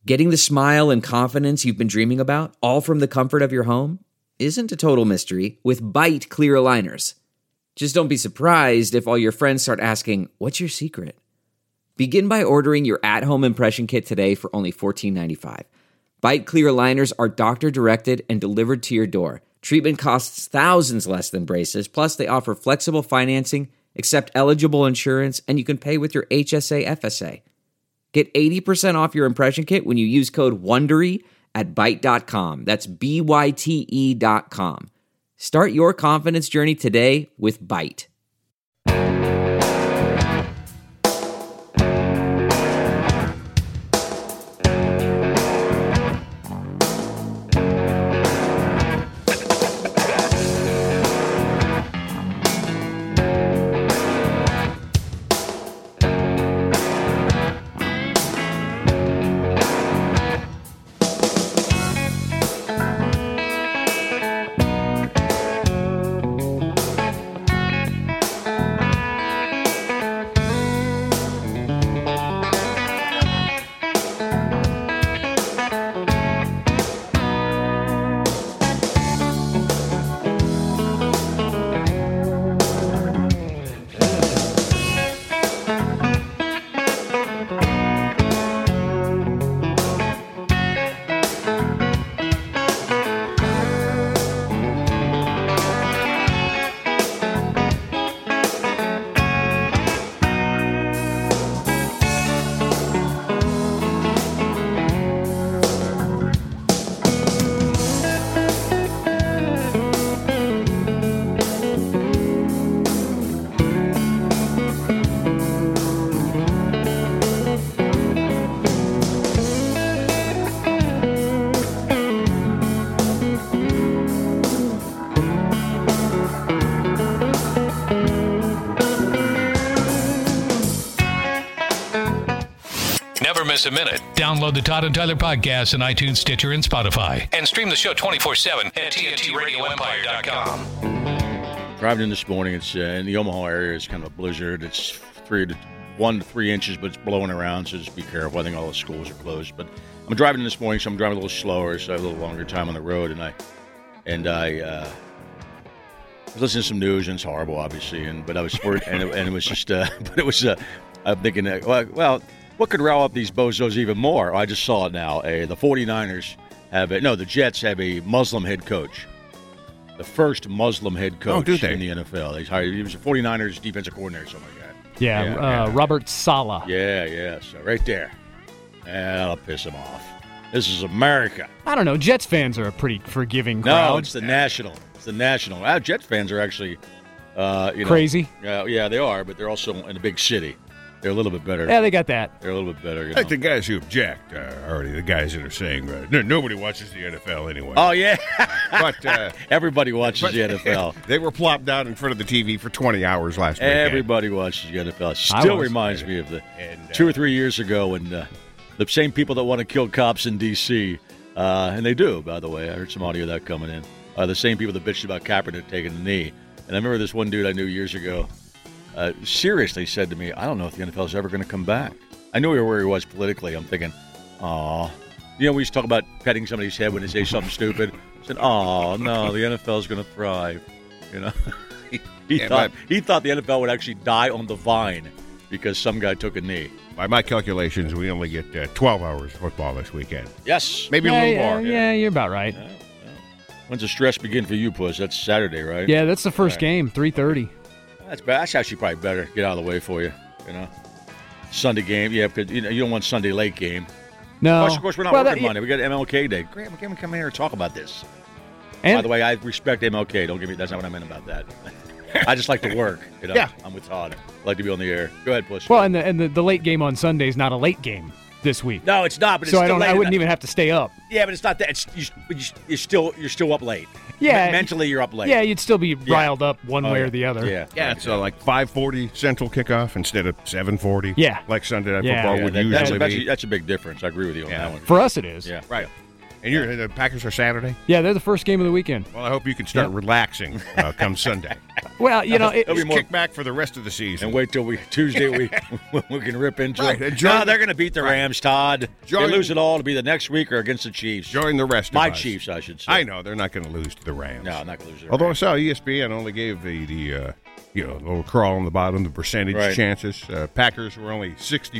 Getting the smile and confidence you've been dreaming about, all from the comfort of your home, isn't a total mystery with Byte clear aligners. Just don't be surprised if all your friends start asking, "What's your secret?" Begin by ordering your at-home impression kit today for only $14.95. Byte clear aligners are doctor-directed and delivered to your door. Treatment costs thousands less than braces, plus they offer flexible financing, accept eligible insurance, and you can pay with your HSA FSA. Get 80% off your impression kit when you use code WONDERY at Byte.com. That's BYTE.com. Start your confidence journey today with Byte. Miss a minute. Download the Todd and Tyler podcast on iTunes, Stitcher, and Spotify. And stream the show 24/7 at TNTRadioEmpire.com. Driving in this morning, it's in the Omaha area. It's kind of a blizzard. It's 1 to 3 inches, but it's blowing around, so just be careful. I think all the schools are closed. But I'm driving in this morning, so I'm driving a little slower, so I have a little longer time on the road. And I was listening to some news, and it's horrible, obviously. But I was and it was just, but it was. I'm thinking, well. What could rile up these bozos even more? I just saw it now. The 49ers the Jets have a Muslim head coach. The first Muslim head coach in the NFL. He was a 49ers defensive coordinator, something like that. Yeah. Robert Saleh. Yeah. So right there. That'll piss him off. This is America. I don't know. Jets fans are a pretty forgiving crowd. No, it's the National. Jets fans are actually, crazy. Yeah, they are, but they're also in a big city. They're a little bit better. Yeah, they got that. They're a little bit better. Like the guys who object already, the guys that are saying, nobody watches the NFL anyway. Oh, yeah. But everybody watches the NFL. They were plopped down in front of the TV for 20 hours last weekend. Everybody watches the NFL. Still reminds me of 2 or 3 years ago when the same people that want to kill cops in D.C., and they do, by the way. I heard some audio of that coming in. The same people that bitched about Kaepernick taking the knee. And I remember this one dude I knew years ago seriously said to me, I don't know if the NFL is ever going to come back. I knew where he was politically. I'm thinking, aw. We used to talk about petting somebody's head when they say something stupid. I said, oh, no, the NFL is going to thrive. He thought the NFL would actually die on the vine because some guy took a knee. By my calculations, we only get 12 hours of football this weekend. Yes. Maybe a little more. Yeah, you're about right. Yeah. When's the stress begin for you, Puss? That's Saturday, right? Yeah, that's the first game, 3:30. That's bad. That's actually probably better. Get out of the way for you. Sunday game. Yeah, because you don't want Sunday late game. No. Of course, we're not working Monday. We got MLK Day. Great, we can come here and talk about this. And by the way, I respect MLK. Don't get me. That's not what I meant about that. I just like to work. Yeah. I'm with Todd. I like to be on the air. Go ahead, Puss. Well, and the late game on Sunday is not a late game this week. No, it's not. But it's so still I wouldn't even have to stay up. Yeah, but it's not that. You're still up late. Yeah, mentally you're up late. Yeah, you'd still be riled up one way or the other. Yeah. It's like 5:40 Central kickoff instead of 7:40. Yeah, like Sunday Night Football would usually be. That's a big difference. I agree with you on that one. For us, it is. Yeah, right. And the Packers are Saturday? Yeah, they're the first game of the weekend. Well, I hope you can start relaxing come Sunday. Well, it'll be kick back for the rest of the season. And wait till Tuesday we can rip into it. No, they're going to beat the Rams, Todd. They lose it all to be the next week or against the Chiefs. Join the rest of My us. Chiefs, I should say. I know. They're not going to lose to the Rams. No, not going to lose to the Although Rams. I saw ESPN only gave the little crawl on the bottom, the percentage chances. Packers were only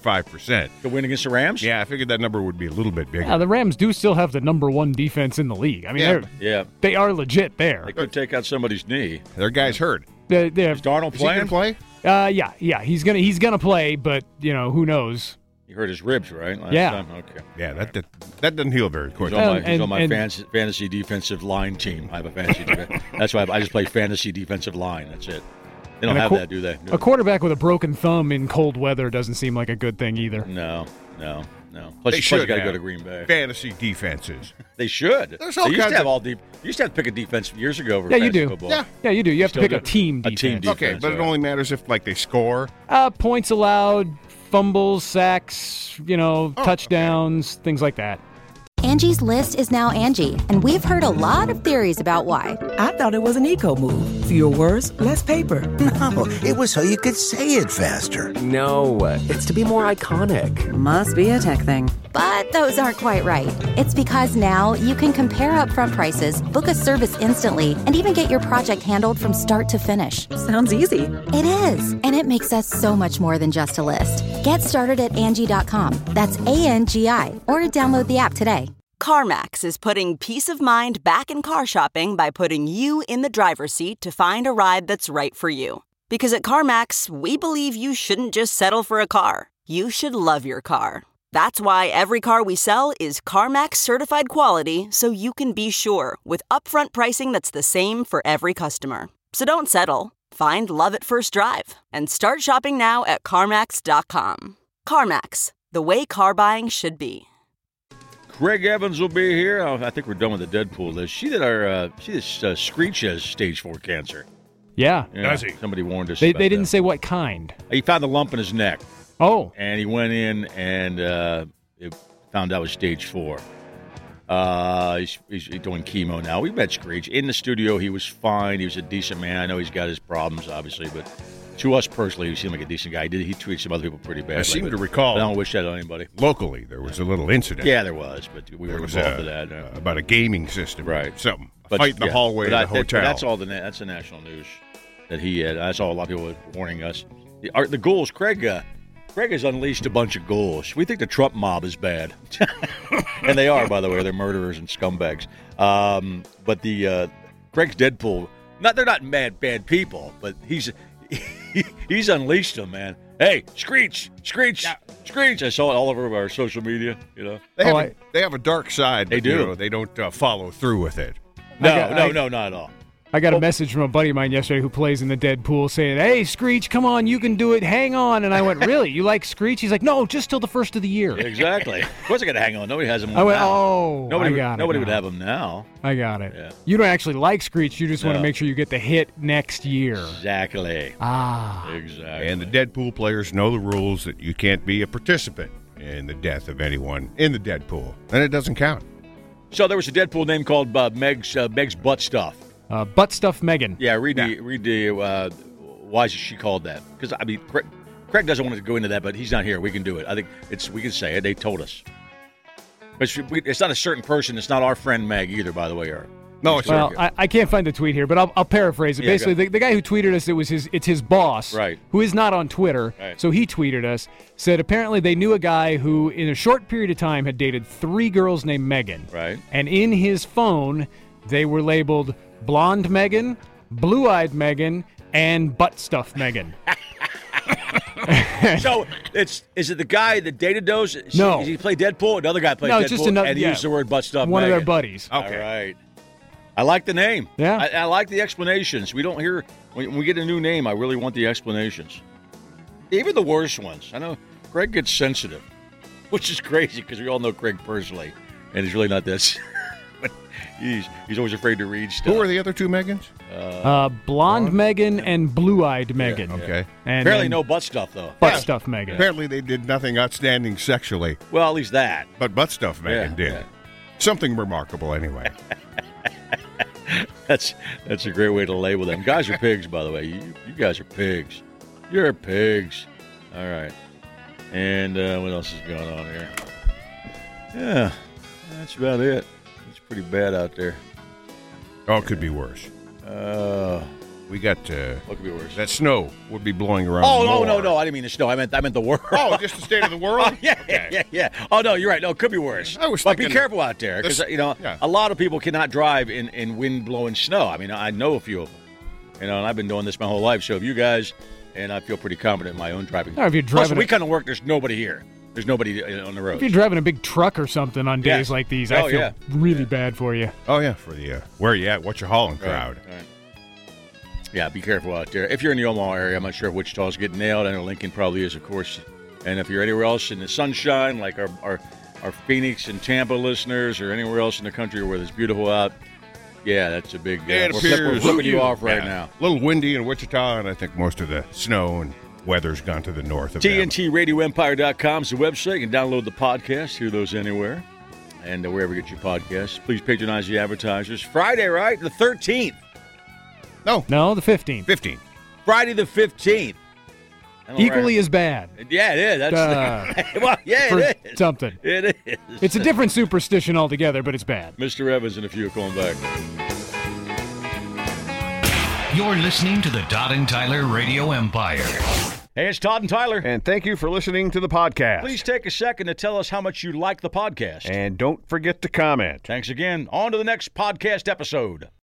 65%. To win against the Rams? Yeah, I figured that number would be a little bit bigger. Yeah, the Rams do still have the number 1 defense in the league. I mean, they are legit there. They could take out somebody's knee. Their guy's hurt. Is Darnold playing? Is he going to play? Yeah, he's gonna play, but who knows? He hurt his ribs, right? Last time? Okay. Yeah, that doesn't heal very quickly. He's on my fantasy defensive line team. I have a fantasy defense. That's why I just play fantasy defensive line. That's it. They don't have that, do they? A quarterback with a broken thumb in cold weather doesn't seem like a good thing either. No. Plus, you got to go to Green Bay. Fantasy defenses. They should. There's all they used kinds to have of... You used to have to pick a defense years ago for you do. football. Yeah, you do. You have to pick a team A defense. team defense. Okay, but it only matters if they score. Points allowed, fumbles, sacks, touchdowns, things like that. Angie's List is now Angie, and we've heard a lot of theories about why. I thought it was an eco move. Fewer words, less paper. No, it was so you could say it faster. No, it's to be more iconic. Must be a tech thing. But those aren't quite right. It's because now you can compare upfront prices, book a service instantly, and even get your project handled from start to finish. Sounds easy. It is, and it makes us so much more than just a list. Get started at Angie.com. That's ANGI, or download the app today. CarMax is putting peace of mind back in car shopping by putting you in the driver's seat to find a ride that's right for you. Because at CarMax, we believe you shouldn't just settle for a car. You should love your car. That's why every car we sell is CarMax certified quality, so you can be sure with upfront pricing that's the same for every customer. So don't settle. Find love at first drive and start shopping now at CarMax.com. CarMax, the way car buying should be. Greg Evans will be here. I think we're done with the Deadpool list. She did Screech has stage 4 cancer. Yeah. Does he? Somebody warned us. They about didn't that. say what kind. He found the lump in his neck. Oh. And he went in and it found out it was stage 4. He's doing chemo now. We met Screech in the studio. He was fine. He was a decent man. I know he's got his problems, obviously, but to us personally, he seemed like a decent guy. He treated some other people pretty badly. I seem to recall. I don't wish that on anybody. Locally, there was a little incident. Yeah, there was, but we were involved with that. About a gaming system. Right. Something. A fight in the hallway of the hotel. That's all. That's the national news that he had. I saw a lot of people warning us. The ghouls, Craig has unleashed a bunch of ghouls. We think the Trump mob is bad. And they are, by the way. They're murderers and scumbags. But Craig's Deadpool, they're not bad people, but he's unleashed them, man. Hey, Screech! I saw it all over our social media, They have a dark side. They do. They don't follow through with it. No, not at all. I got a message from a buddy of mine yesterday who plays in the Deadpool saying, "Hey, Screech, come on, you can do it. Hang on." And I went, "Really? You like Screech?" He's like, "No, just till the first of the year." Exactly. Of course I got to hang on. Nobody has him I went, now. "Oh, Nobody would have him now." I got it. Yeah. You don't actually like Screech. You just want to No. make sure you get the hit next year. Exactly. Exactly. And the Deadpool players know the rules that you can't be a participant in the death of anyone in the Deadpool, and it doesn't count. So there was a Deadpool name called Meg's Butt Stuff. Butt Stuff Megan. Yeah, read the why is she called that? Because, I mean, Craig doesn't want to go into that, but he's not here. We can do it. I think we can say it. They told us. But it's not a certain person. It's not our friend Meg either, by the way. No, it's well, I can't find the tweet here, but I'll paraphrase it. Yeah, basically, the guy who tweeted us, it's his boss, right, who is not on Twitter. Right. So he tweeted us, said apparently they knew a guy who, in a short period of time, had dated 3 girls named Megan. Right. And in his phone, they were labeled Blonde Megan, Blue-Eyed Megan, and Butt Stuff Megan. So is it the guy that dated those? No. Did he play Deadpool? Another guy played Deadpool, just another, and he used the word Butt Stuff one Megan. of their buddies. Okay. All right. I like the name. Yeah. I like the explanations. We don't hear when we get a new name. I really want the explanations, even the worst ones. I know Craig gets sensitive, which is crazy because we all know Craig personally, and he's really not this. But he's always afraid to read stuff. Who are the other 2 Megans? Blonde Megan and Blue-Eyed Megan. Okay. And apparently no butt stuff though. Butt Stuff Megan. Apparently they did nothing outstanding sexually. Well, at least that. But Butt Stuff Megan did. Yeah. Something remarkable anyway. That's a great way to label them. Guys are pigs, by the way. You guys are pigs. You're pigs. All right. And what else is going on here? Yeah, that's about it. It's pretty bad out there. Oh, it could be worse. We got what could be worse? That snow would be blowing around. Oh, no! I didn't mean the snow. I meant the world. Oh, just the state of the world. Yeah. Oh no, you're right. No, it could be worse. But be careful out there because a lot of people cannot drive in wind blowing snow. I mean, I know a few of them. And I've been doing this my whole life. So if you guys and I feel pretty confident in my own driving. If you're driving, plus, we kind of work. There's nobody here. There's nobody on the road. If you're driving a big truck or something on days like these, I feel really bad for you. Oh yeah, for the where are you at? What's your hauling crowd? Right. Yeah, be careful out there. If you're in the Omaha area, I'm not sure if Wichita's getting nailed. I know Lincoln probably is, of course. And if you're anywhere else in the sunshine, like our Phoenix and Tampa listeners, or anywhere else in the country where it's beautiful out, yeah, that's a big. We're flipping you off right now. A little windy in Wichita, and I think most of the snow and weather's gone to the north of TNTRadioEmpire.com is the website. You can download the podcast, hear those anywhere, and wherever you get your podcasts. Please patronize the advertisers. Friday, right? The 13th. No, the 15th. 15th. Friday the 15th. Equally as bad. Yeah, it is. It is. Something. It is. It's a different superstition altogether, but it's bad. Mr. Evans and a few are calling back. You're listening to the Todd and Tyler Radio Empire. Hey, it's Todd and Tyler. And thank you for listening to the podcast. Please take a second to tell us how much you like the podcast. And don't forget to comment. Thanks again. On to the next podcast episode.